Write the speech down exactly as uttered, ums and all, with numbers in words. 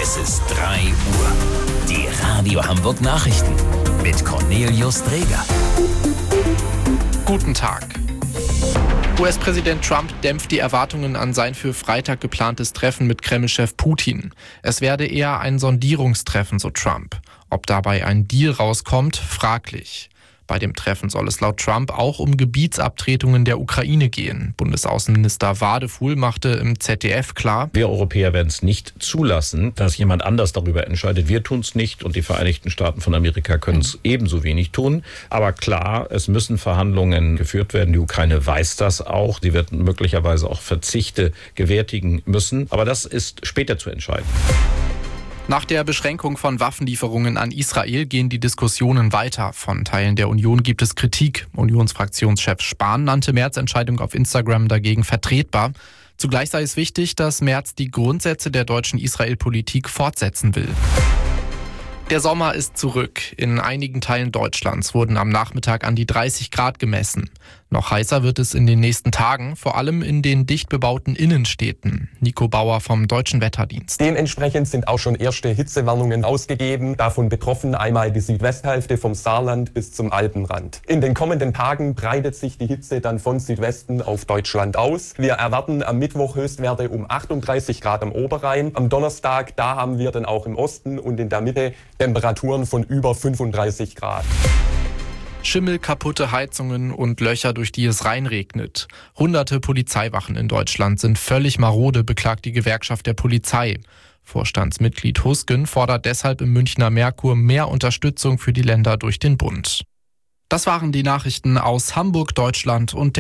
Es ist drei Uhr. Die Radio Hamburg Nachrichten mit Cornelius Dreger. Guten Tag. U S-Präsident Trump dämpft die Erwartungen an sein für Freitag geplantes Treffen mit Kreml-Chef Putin. Es werde eher ein Sondierungstreffen, so Trump. Ob dabei ein Deal rauskommt, fraglich. Bei dem Treffen soll es laut Trump auch um Gebietsabtretungen der Ukraine gehen. Bundesaußenminister Wadefuhl machte im Z D F klar: Wir Europäer werden es nicht zulassen, dass jemand anders darüber entscheidet. Wir tun es nicht und die Vereinigten Staaten von Amerika können es ebenso wenig tun. Aber klar, es müssen Verhandlungen geführt werden. Die Ukraine weiß das auch. Sie wird möglicherweise auch Verzichte gewärtigen müssen. Aber das ist später zu entscheiden. Nach der Beschränkung von Waffenlieferungen an Israel gehen die Diskussionen weiter. Von Teilen der Union gibt es Kritik. Unionsfraktionschef Spahn nannte Merz' Entscheidung auf Instagram dagegen vertretbar. Zugleich sei es wichtig, dass Merz die Grundsätze der deutschen Israel-Politik fortsetzen will. Der Sommer ist zurück. In einigen Teilen Deutschlands wurden am Nachmittag an die dreißig Grad gemessen. Noch heißer wird es in den nächsten Tagen, vor allem in den dicht bebauten Innenstädten. Nico Bauer vom Deutschen Wetterdienst. Dementsprechend sind auch schon erste Hitzewarnungen ausgegeben. Davon betroffen einmal die Südwesthälfte vom Saarland bis zum Alpenrand. In den kommenden Tagen breitet sich die Hitze dann von Südwesten auf Deutschland aus. Wir erwarten am Mittwoch Höchstwerte um achtunddreißig Grad am Oberrhein. Am Donnerstag, da haben wir dann auch im Osten und in der Mitte Temperaturen von über fünfunddreißig Grad. Schimmel, kaputte Heizungen und Löcher, durch die es reinregnet. Hunderte Polizeiwachen in Deutschland sind völlig marode, beklagt die Gewerkschaft der Polizei. Vorstandsmitglied Husken fordert deshalb im Münchner Merkur mehr Unterstützung für die Länder durch den Bund. Das waren die Nachrichten aus Hamburg, Deutschland und